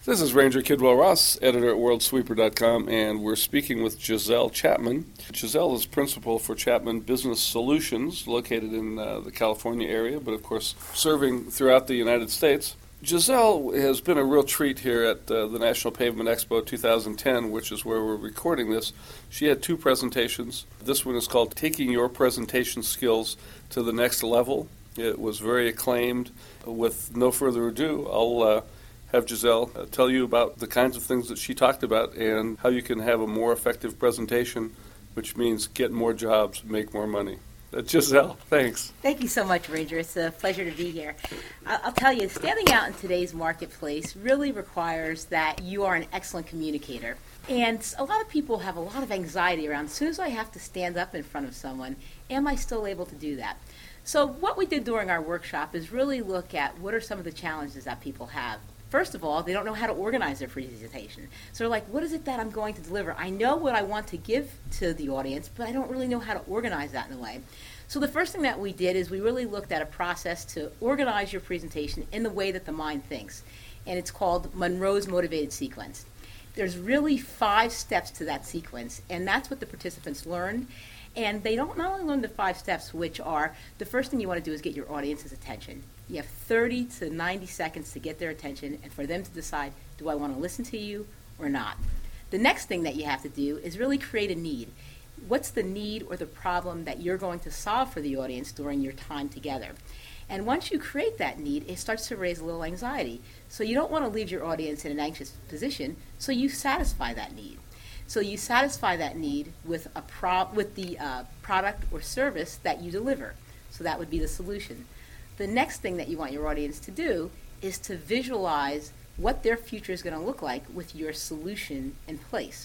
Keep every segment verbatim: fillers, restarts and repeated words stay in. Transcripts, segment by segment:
This is Ranger Kidwell Ross, editor at world sweeper dot com, and we're speaking with Giselle Chapman. Giselle is principal for Chapman Business Solutions, located in uh, the California area, but of course serving throughout the United States. Giselle has been a real treat here at uh, the National Pavement Expo twenty ten, which is where we're recording this. She had two presentations. This one is called Taking Your Presentation Skills to the Next Level. It was very acclaimed. With no further ado, I'll uh, have Giselle uh, tell you about the kinds of things that she talked about and how you can have a more effective presentation, which means get more jobs, make more money. Uh, Giselle, thanks. Thank you so much, Ranger. It's a pleasure to be here. I'll, I'll tell you, standing out in today's marketplace really requires that you are an excellent communicator. And a lot of people have a lot of anxiety around, as soon as I have to stand up in front of someone, am I still able to do that? So what we did during our workshop is really look at what are some of the challenges that people have. First of all, they don't know how to organize their presentation. So they're like, what is it that I'm going to deliver? I know what I want to give to the audience, but I don't really know how to organize that in a way. So the first thing that we did is we really looked at a process to organize your presentation in the way that the mind thinks. And it's called Monroe's Motivated Sequence. There's really five steps to that sequence, and that's what the participants learned. And they don't not only learn the five steps, which are, the first thing you want to do is get your audience's attention. You have thirty to ninety seconds to get their attention and for them to decide, do I want to listen to you or not? The next thing that you have to do is really create a need. What's the need or the problem that you're going to solve for the audience during your time together? And once you create that need, it starts to raise a little anxiety. So you don't want to leave your audience in an anxious position, so you satisfy that need. So you satisfy that need with a pro- with the uh, product or service that you deliver. So that would be the solution. The next thing that you want your audience to do is to visualize what their future is going to look like with your solution in place.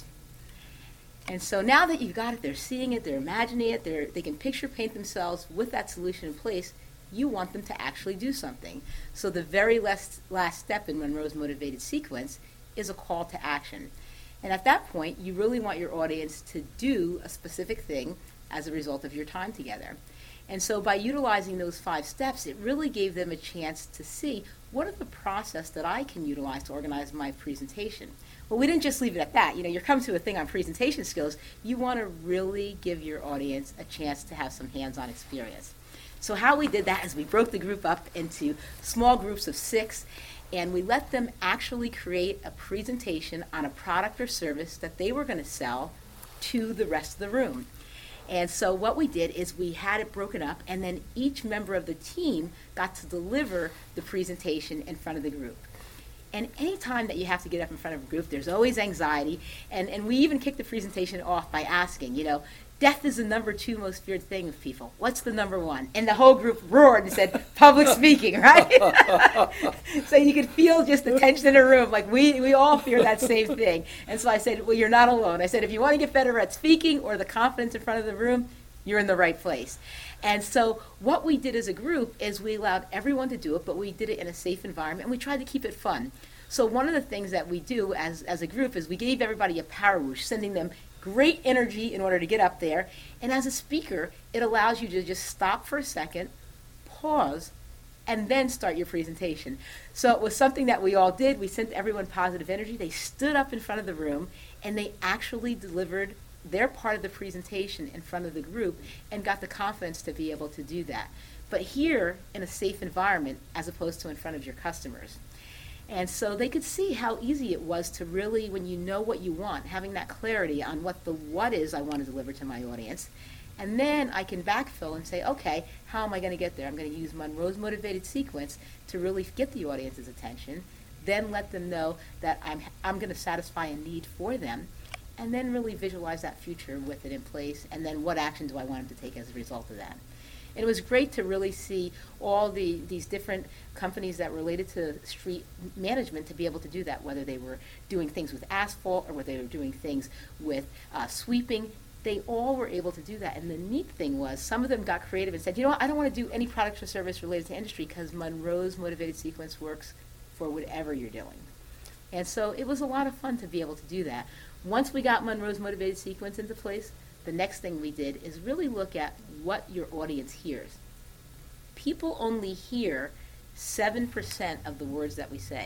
And so now that you've got it, they're seeing it, they're imagining it, they're, they can picture paint themselves with that solution in place, you want them to actually do something. So the very last, last step in Monroe's Motivated Sequence is a call to action. And at that point, you really want your audience to do a specific thing as a result of your time together. And so by utilizing those five steps, it really gave them a chance to see what are the process that I can utilize to organize my presentation. Well, we didn't just leave it at that. You know, you're coming to a thing on presentation skills. You want to really give your audience a chance to have some hands-on experience. So how we did that is we broke the group up into small groups of six, and we let them actually create a presentation on a product or service that they were going to sell to the rest of the room. And so what we did is we had it broken up, and then each member of the team got to deliver the presentation in front of the group. And any time that you have to get up in front of a group, there's always anxiety. And, and we even kicked the presentation off by asking, you know, death is the number two most feared thing of people. What's the number one? And the whole group roared and said, public speaking, right? So you could feel just the tension in the room. Like, we, we all fear that same thing. And so I said, well, you're not alone. I said, if you want to get better at speaking or the confidence in front of the room, you're in the right place. And so what we did as a group is we allowed everyone to do it, but we did it in a safe environment, and we tried to keep it fun. So one of the things that we do as, as a group is we gave everybody a power whoosh, sending them great energy in order to get up there. And as a speaker, it allows you to just stop for a second, pause, and then start your presentation. So it was something that we all did. We sent everyone positive energy. They stood up in front of the room, and they actually delivered their part of the presentation in front of the group and got the confidence to be able to do that. But here, in a safe environment, as opposed to in front of your customers. And so they could see how easy it was to really, when you know what you want, having that clarity on what the what is I want to deliver to my audience. And then I can backfill and say, okay, how am I going to get there? I'm going to use Monroe's Motivated Sequence to really get the audience's attention, then let them know that I'm I'm going to satisfy a need for them, and then really visualize that future with it in place, and then what action do I want them to take as a result of that. And it was great to really see all the these different companies that related to street management to be able to do that, whether they were doing things with asphalt or whether they were doing things with uh, sweeping. They all were able to do that. And the neat thing was some of them got creative and said, you know what, I don't want to do any product or service related to industry because Monroe's Motivated Sequence works for whatever you're doing. And so it was a lot of fun to be able to do that. Once we got Monroe's Motivated Sequence into place, the next thing we did is really look at what your audience hears. People only hear seven percent of the words that we say.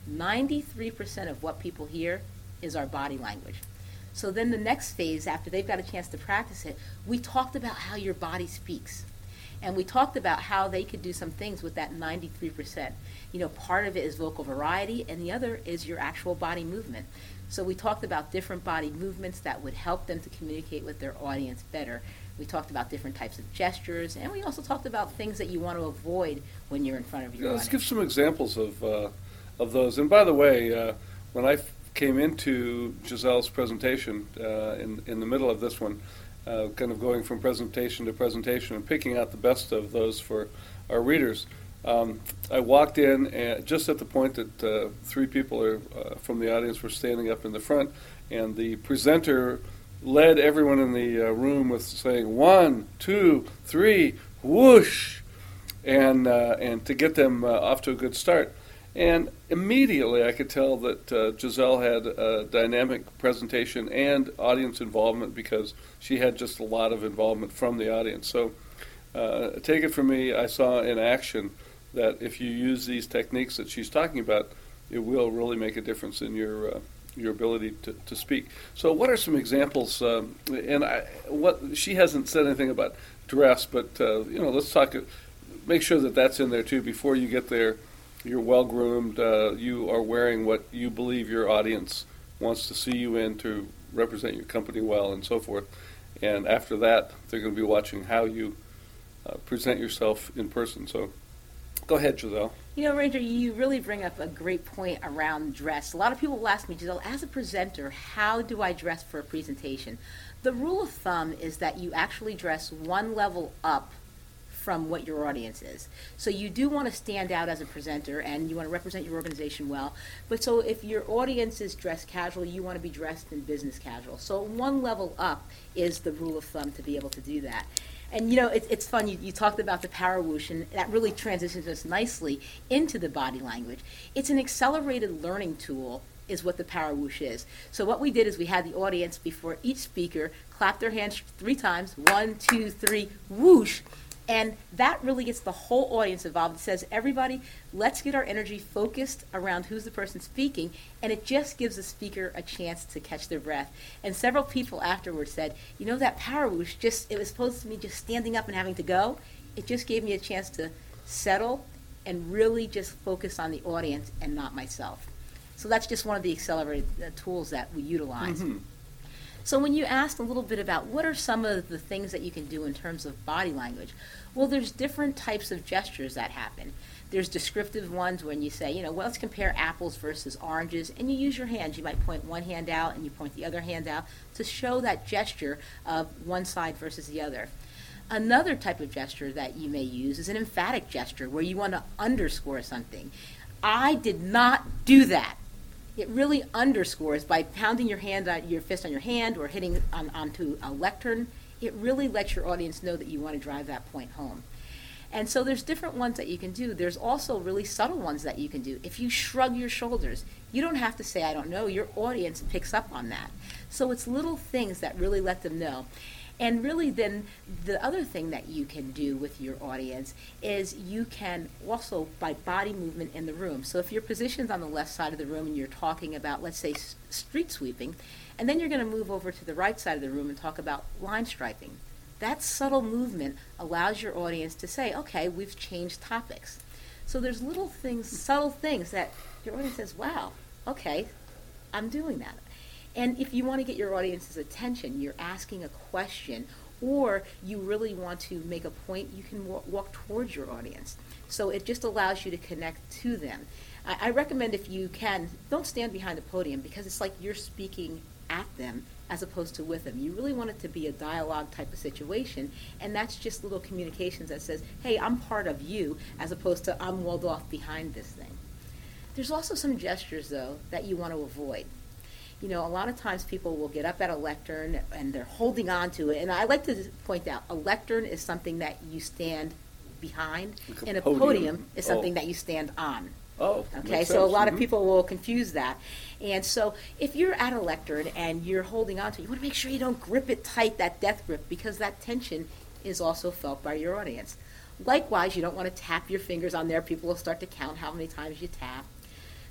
ninety-three percent of what people hear is our body language. So then the next phase, after they've got a chance to practice it, we talked about how your body speaks. And we talked about how they could do some things with that ninety-three percent. You know, part of it is vocal variety, and the other is your actual body movement. So we talked about different body movements that would help them to communicate with their audience better. We talked about different types of gestures, and we also talked about things that you want to avoid when you're in front of your Yeah, audience. let's give some examples of uh, of those. And by the way, uh, when I f- came into Giselle's presentation uh, in in the middle of this one, uh, kind of going from presentation to presentation and picking out the best of those for our readers, um, I walked in and just at the point that uh, three people are, uh, from the audience were standing up in the front, and the presenter led everyone in the uh, room with saying one, two, three, whoosh, and uh, and to get them uh, off to a good start. And immediately I could tell that uh, Giselle had a dynamic presentation and audience involvement because she had just a lot of involvement from the audience. So uh, take it from me, I saw in action that if you use these techniques that she's talking about, it will really make a difference in your uh, your ability to, to speak. So what are some examples? Um, and I, what she hasn't said anything about dress, but uh, you know, let's talk. Make sure that that's in there too before you get there. You're well groomed. Uh, you are wearing what you believe your audience wants to see you in to represent your company well, and so forth. And after that, they're going to be watching how you uh, present yourself in person. So, go ahead, Giselle. You know, Ranger, you really bring up a great point around dress. A lot of people will ask me, Giselle, as a presenter, how do I dress for a presentation? The rule of thumb is that you actually dress one level up from what your audience is. So you do want to stand out as a presenter and you want to represent your organization well. But so if your audience is dressed casual, you want to be dressed in business casual. So one level up is the rule of thumb to be able to do that. And you know, it, it's fun, you, you talked about the power whoosh, and that really transitions us nicely into the body language. It's an accelerated learning tool is what the power whoosh is. So what we did is we had the audience before each speaker clap their hands three times, one, two, three, whoosh. And that really gets the whole audience involved. It says, everybody, let's get our energy focused around who's the person speaking, and it just gives the speaker a chance to catch their breath. And several people afterwards said, you know, that power whoosh, just, it was supposed to be just standing up and having to go. It just gave me a chance to settle and really just focus on the audience and not myself. So that's just one of the accelerated uh, tools that we utilize. Mm-hmm. So when you asked a little bit about what are some of the things that you can do in terms of body language, well, there's different types of gestures that happen. There's descriptive ones when you say, you know, well, let's compare apples versus oranges, and you use your hands. You might point one hand out and you point the other hand out to show that gesture of one side versus the other. Another type of gesture that you may use is an emphatic gesture where you want to underscore something. I did not do that. It really underscores by pounding your hand on your fist on your hand or hitting on, onto a lectern. It really lets your audience know that you want to drive that point home. And so there's different ones that you can do. There's also really subtle ones that you can do. If you shrug your shoulders, you don't have to say, I don't know. Your audience picks up on that. So it's little things that really let them know. And really then the other thing that you can do with your audience is you can also by body movement in the room. So if you're positioned on the left side of the room and you're talking about, let's say, s- street sweeping, and then you're going to move over to the right side of the room and talk about line striping. That subtle movement allows your audience to say, okay, we've changed topics. So there's little things, subtle things that your audience says, wow, okay, I'm doing that. And if you want to get your audience's attention, you're asking a question, or you really want to make a point, you can walk, walk towards your audience. So it just allows you to connect to them. I, I recommend if you can, don't stand behind the podium because it's like you're speaking at them as opposed to with them. You really want it to be a dialogue type of situation, and that's just little communications that says, hey, I'm part of you, as opposed to I'm walled off behind this thing. There's also some gestures, though, that you want to avoid. You know, a lot of times people will get up at a lectern and they're holding on to it. And I like to point out, a lectern is something that you stand behind, Like a and a podium. podium is something Oh. that you stand on. Oh, Okay, makes so a sense. lot of Mhm. people will confuse that. And so if you're at a lectern and you're holding on to it, you want to make sure you don't grip it tight, that death grip, because that tension is also felt by your audience. Likewise, you don't want to tap your fingers on there. People will start to count how many times you tap.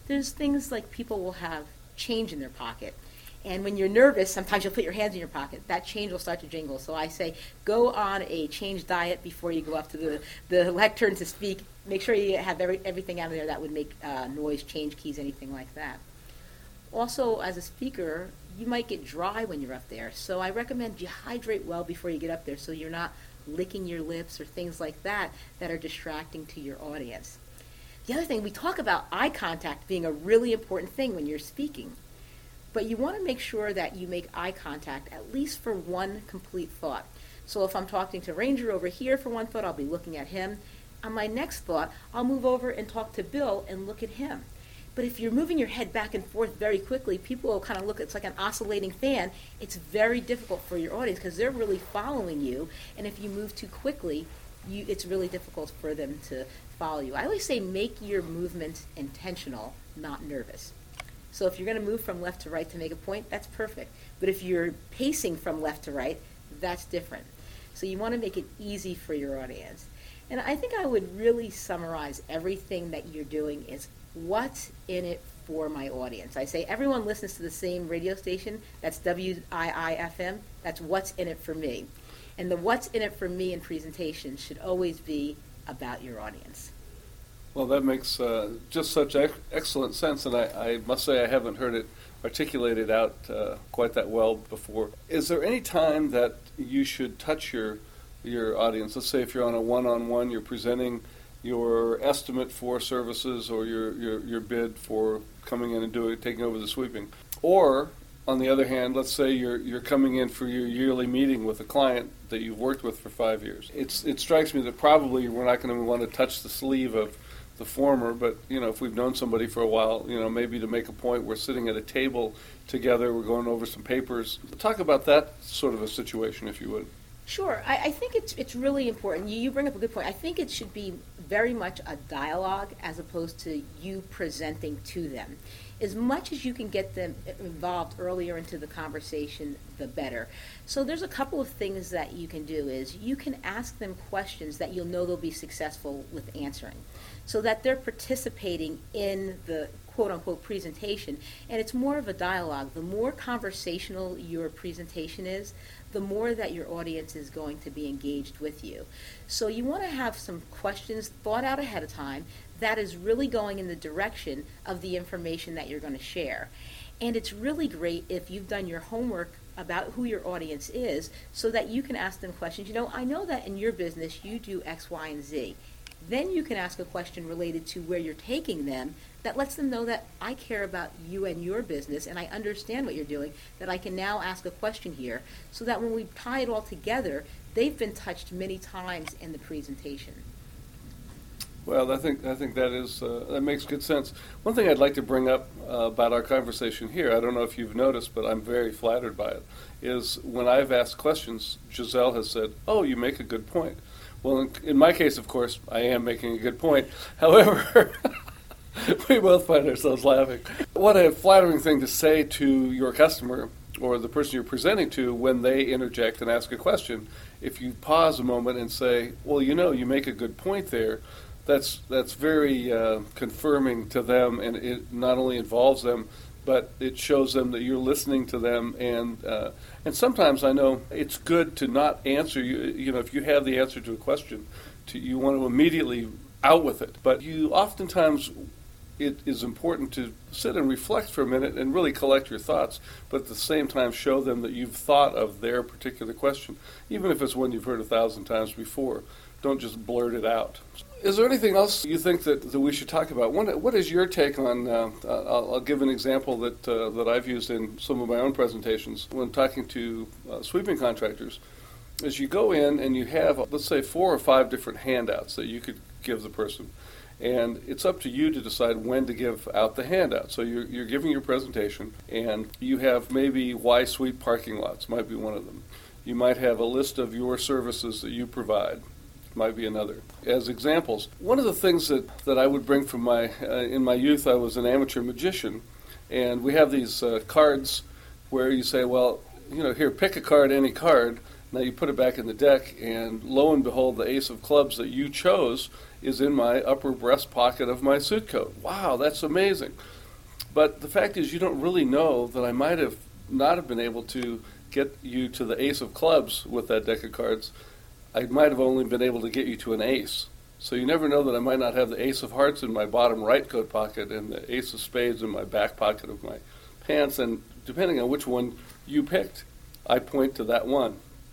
There's things like people will have change in their pocket. And when you're nervous, sometimes you'll put your hands in your pocket. That change will start to jingle. So I say, go on a change diet before you go up to the, the lectern to speak. Make sure you have every, everything out of there that would make uh, noise, change keys, anything like that. Also, as a speaker, you might get dry when you're up there. So I recommend you hydrate well before you get up there so you're not licking your lips or things like that that are distracting to your audience. The other thing, we talk about eye contact being a really important thing when you're speaking. But you want to make sure that you make eye contact at least for one complete thought. So if I'm talking to Ranger over here for one thought, I'll be looking at him. On my next thought, I'll move over and talk to Bill and look at him. But if you're moving your head back and forth very quickly, people will kind of look, it's like an oscillating fan. It's very difficult for your audience because they're really following you. And if you move too quickly, you, it's really difficult for them to follow you. I always say make your movement intentional, not nervous. So if you're going to move from left to right to make a point, that's perfect. But if you're pacing from left to right, that's different. So you want to make it easy for your audience. And I think I would really summarize everything that you're doing is what's in it for my audience. I say everyone listens to the same radio station. That's W I I F M. That's what's in it for me. And the what's in it for me in presentation should always be about your audience. Well, that makes uh, just such ex- excellent sense, and I, I must say I haven't heard it articulated out uh, quite that well before. Is there any time that you should touch your your audience? Let's say if you're on a one-on-one, you're presenting your estimate for services or your, your, your bid for coming in and doing taking over the sweeping. Or, on the other hand, let's say you're you're coming in for your yearly meeting with a client that you've worked with for five years. It's it strikes me that probably we're not going to want to touch the sleeve of the former, but you know, if we've known somebody for a while, you know, maybe to make a point, we're sitting at a table together, we're going over some papers. Talk about that sort of a situation, if you would. Sure. I, I think it's it's really important. You, you bring up a good point. I think it should be very much a dialogue as opposed to you presenting to them. As much as you can get them involved earlier into the conversation, the better. So there's a couple of things that you can do is you can ask them questions that you'll know they'll be successful with answering so that they're participating in the quote-unquote presentation, and it's more of a dialogue. The more conversational your presentation is, the more that your audience is going to be engaged with you. So you want to have some questions thought out ahead of time that is really going in the direction of the information that you're going to share. And it's really great if you've done your homework about who your audience is so that you can ask them questions. You know, I know that in your business you do X, Y, and Z. Then you can ask a question related to where you're taking them that lets them know that I care about you and your business and I understand what you're doing, that I can now ask a question here so that when we tie it all together, they've been touched many times in the presentation. Well, I think I think that is uh, that makes good sense. One thing I'd like to bring up uh, about our conversation here, I don't know if you've noticed, but I'm very flattered by it, is when I've asked questions, Giselle has said, "Oh, you make a good point." Well, in, in my case, of course, I am making a good point. However, we both find ourselves laughing. What a flattering thing to say to your customer or the person you're presenting to when they interject and ask a question. If you pause a moment and say, "Well, you know, you make a good point there," That's that's very uh, confirming to them, and it not only involves them, but it shows them that you're listening to them. And uh, and sometimes I know it's good to not answer. You you know, if you have the answer to a question, to, you want to immediately out with it. But you oftentimes it is important to sit and reflect for a minute and really collect your thoughts, but at the same time show them that you've thought of their particular question, even if it's one you've heard a thousand times before. Don't just blurt it out. Is there anything else you think that, that we should talk about? What, what is your take on, uh, I'll, I'll give an example that uh, that I've used in some of my own presentations when talking to uh, sweeping contractors, is you go in and you have, let's say, four or five different handouts that you could give the person. And it's up to you to decide when to give out the handout. So you're, you're giving your presentation, and you have maybe why sweep parking lots might be one of them. You might have a list of your services that you provide. Might be another. As examples, one of the things that, that I would bring from my, uh, in my youth, I was an amateur magician, and we have these uh, cards where you say, well, you know, here, pick a card, any card. Now you put it back in the deck, and lo and behold, the ace of clubs that you chose is in my upper breast pocket of my suit coat. Wow, that's amazing. But the fact is, you don't really know that I might have not have been able to get you to the ace of clubs with that deck of cards. I might have only been able to get you to an ace. So you never know that I might not have the ace of hearts in my bottom right coat pocket and the ace of spades in my back pocket of my pants. And depending on which one you picked, I point to that one.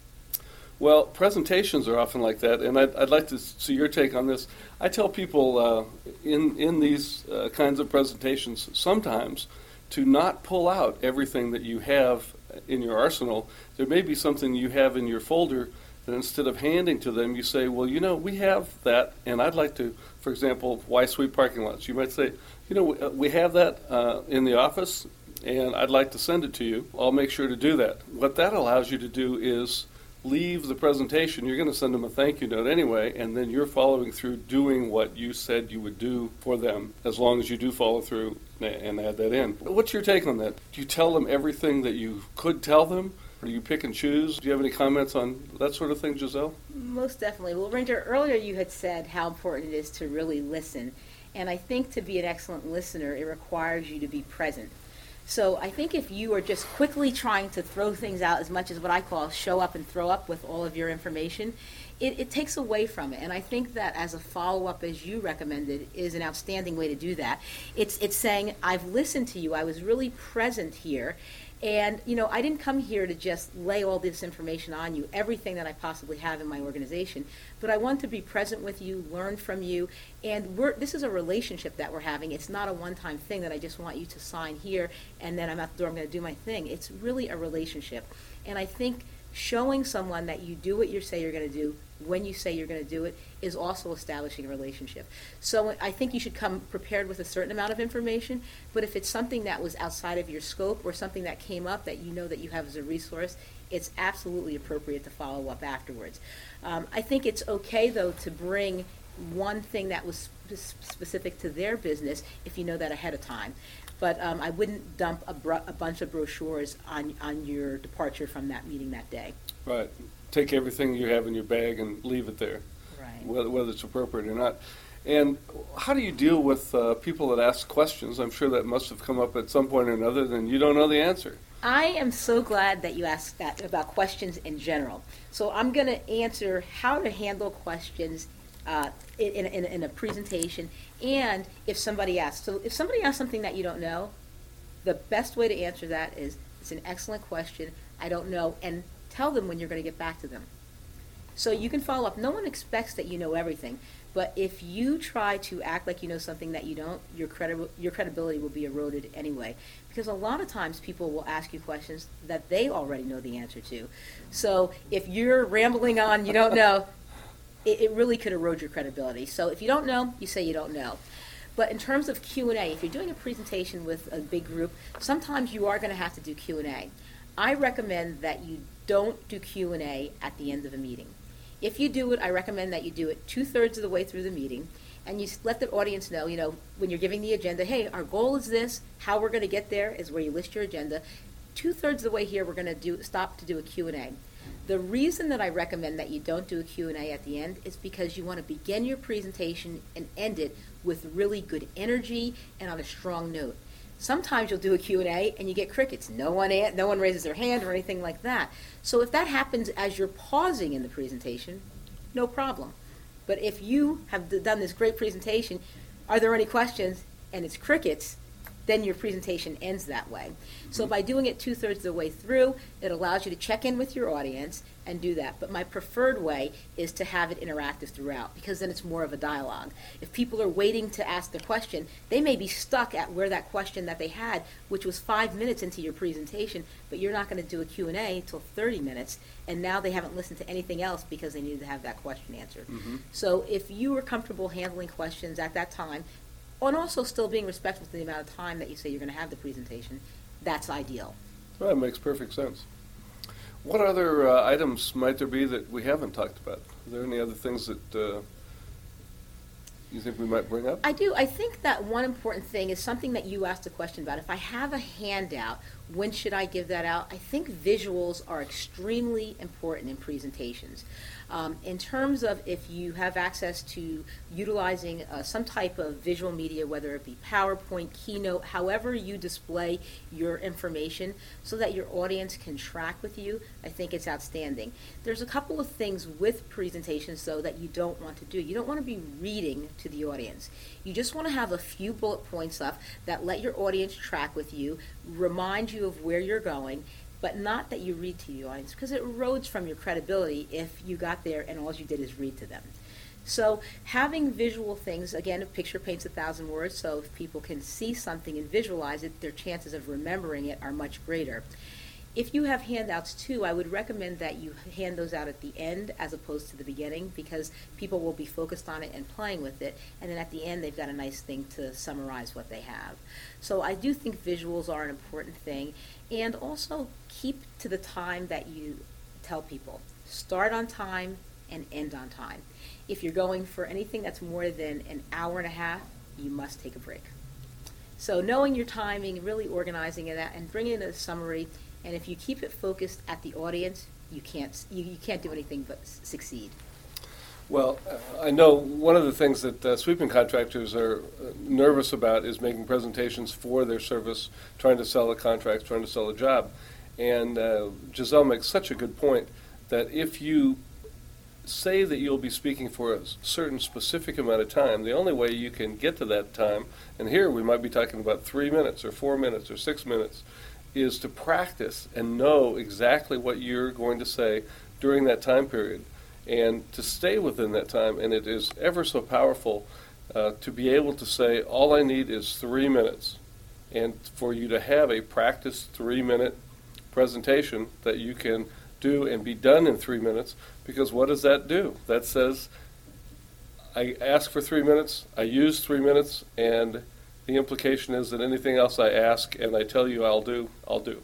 Well, presentations are often like that, and I'd, I'd like to see your take on this. I tell people uh, in, in these uh, kinds of presentations sometimes to not pull out everything that you have in your arsenal. There may be something you have in your folder that instead of handing to them, you say, well, you know, we have that, and I'd like to, for example, why sweep parking lots? You might say, you know, we, we have that uh, in the office, and I'd like to send it to you. I'll make sure to do that. What that allows you to do is leave the presentation. You're going to send them a thank you note anyway, and then you're following through doing what you said you would do for them, as long as you do follow through and add that in. What's your take on that? Do you tell them everything that you could tell them? Or do you pick and choose? Do you have any comments on that sort of thing, Giselle? Most definitely. Well, Ranger, earlier you had said how important it is to really listen. And I think to be an excellent listener, it requires you to be present. So I think if you are just quickly trying to throw things out as much as what I call show up and throw up with all of your information, it, it takes away from it. And I think that as a follow-up, as you recommended, is an outstanding way to do that. It's, it's saying, I've listened to you. I was really present here. And, you know, I didn't come here to just lay all this information on you, everything that I possibly have in my organization, but I want to be present with you, learn from you, and we're, this is a relationship that we're having. It's not a one-time thing that I just want you to sign here, and then I'm at the door, I'm going to do my thing. It's really a relationship. And I think showing someone that you do what you say you're going to do when you say you're going to do it is also establishing a relationship. So I think you should come prepared with a certain amount of information, but if it's something that was outside of your scope or something that came up that you know that you have as a resource, it's absolutely appropriate to follow up afterwards. Um, I think it's okay, though, to bring one thing that was sp- specific to their business if you know that ahead of time. But um, I wouldn't dump a, br- a bunch of brochures on, on your departure from that meeting that day. Right. Take everything you have in your bag and leave it there, right. whether, whether it's appropriate or not. And how do you deal with uh, people that ask questions? I'm sure that must have come up at some point or another, then you don't know the answer. I am so glad that you asked that about questions in general. So I'm going to answer how to handle questions uh, in, in, in a presentation, and if somebody asks. So if somebody asks something that you don't know, the best way to answer that is, it's an excellent question, I don't know, and tell them when you're going to get back to them. So you can follow up. No one expects that you know everything, but if you try to act like you know something that you don't, your credi- your credibility will be eroded anyway. Because a lot of times people will ask you questions that they already know the answer to. So if you're rambling on, you don't know, it, it really could erode your credibility. So if you don't know, you say you don't know. But in terms of Q and A, if you're doing a presentation with a big group, sometimes you are going to have to do Q and A. I recommend that you don't do Q and A at the end of a meeting. If you do it, I recommend that you do it two-thirds of the way through the meeting, and you let the audience know, you know, when you're giving the agenda, hey, our goal is this, how we're going to get there is where you list your agenda. Two-thirds of the way here, we're going to do stop to do a Q and A. The reason that I recommend that you don't do a Q and A at the end is because you want to begin your presentation and end it with really good energy and on a strong note. Sometimes you'll do a Q and A and you get crickets. No one an- no one raises their hand or anything like that. So if that happens as you're pausing in the presentation, no problem. But if you have d- done this great presentation, are there any questions, and it's crickets, then your presentation ends that way. So by doing it two-thirds of the way through, it allows you to check in with your audience and do that. But my preferred way is to have it interactive throughout, because then it's more of a dialogue. If people are waiting to ask the question, they may be stuck at where that question that they had, which was five minutes into your presentation, but you're not going to do a Q and A until thirty minutes, and now they haven't listened to anything else because they needed to have that question answered. Mm-hmm. So if you are comfortable handling questions at that time, and also still being respectful to the amount of time that you say you're going to have the presentation, that's ideal. Well, that makes perfect sense. What other uh, items might there be that we haven't talked about? Are there any other things that uh, you think we might bring up? I do. I think that one important thing is something that you asked a question about. If I have a handout, when should I give that out? I think visuals are extremely important in presentations. Um, in terms of if you have access to utilizing uh, some type of visual media, whether it be PowerPoint, Keynote, however you display your information so that your audience can track with you, I think it's outstanding. There's a couple of things with presentations, though, that you don't want to do. You don't want to be reading to the audience. You just want to have a few bullet points up that let your audience track with you, remind you of where you're going, but not that you read to the audience, because it erodes from your credibility if you got there and all you did is read to them. So having visual things, again, a picture paints a thousand words, so if people can see something and visualize it, their chances of remembering it are much greater. If you have handouts too, I would recommend that you hand those out at the end as opposed to the beginning, because people will be focused on it and playing with it, and then at the end they've got a nice thing to summarize what they have. So I do think visuals are an important thing, and also keep to the time that you tell people. Start on time and end on time. If you're going for anything that's more than an hour and a half, you must take a break. So knowing your timing, really organizing it out, and bringing in a summary. And if you keep it focused at the audience, you can't you, you can't do anything but s- succeed. Well, uh, I know one of the things that uh, sweeping contractors are uh, nervous about is making presentations for their service, trying to sell a contract, trying to sell a job. And uh, Giselle makes such a good point that if you say that you'll be speaking for a certain specific amount of time, the only way you can get to that time, and here we might be talking about three minutes or four minutes or six minutes, is to practice and know exactly what you're going to say during that time period and to stay within that time. And it is ever so powerful uh, to be able to say, all I need is three minutes. And for you to have a practiced three-minute presentation that you can do and be done in three minutes, because what does that do? That says, I ask for three minutes, I use three minutes, and the implication is that anything else I ask and I tell you I'll do, I'll do.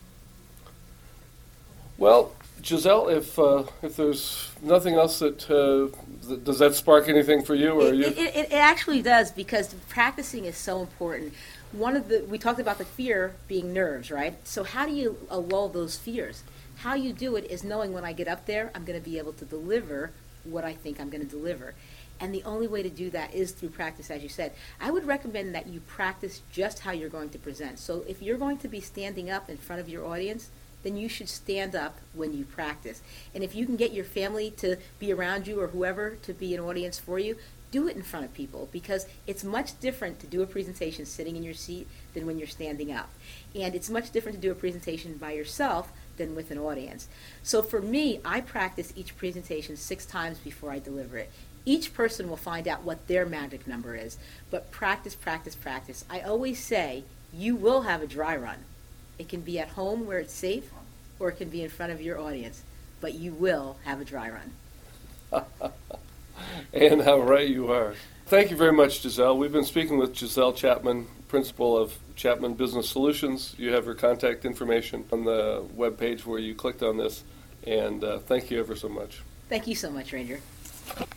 Well, Giselle, if uh, if there's nothing else that, uh, th- does that spark anything for you? Or It, are you? it, it, it actually does, because practicing is so important. One of the we talked about the fear being nerves, right? So how do you uh, lull those fears? How you do it is knowing when I get up there, I'm going to be able to deliver what I think I'm going to deliver. And the only way to do that is through practice, as you said. I would recommend that you practice just how you're going to present. So if you're going to be standing up in front of your audience, then you should stand up when you practice. And if you can get your family to be around you or whoever to be an audience for you, do it in front of people, because it's much different to do a presentation sitting in your seat than when you're standing up. And it's much different to do a presentation by yourself than with an audience. So for me, I practice each presentation six times before I deliver it. Each person will find out what their magic number is, but practice, practice, practice. I always say you will have a dry run. It can be at home where it's safe, or it can be in front of your audience, but you will have a dry run. And how right you are. Thank you very much, Giselle. We've been speaking with Giselle Chapman, principal of Chapman Business Solutions. You have her contact information on the webpage where you clicked on this, and uh, thank you ever so much. Thank you so much, Ranger.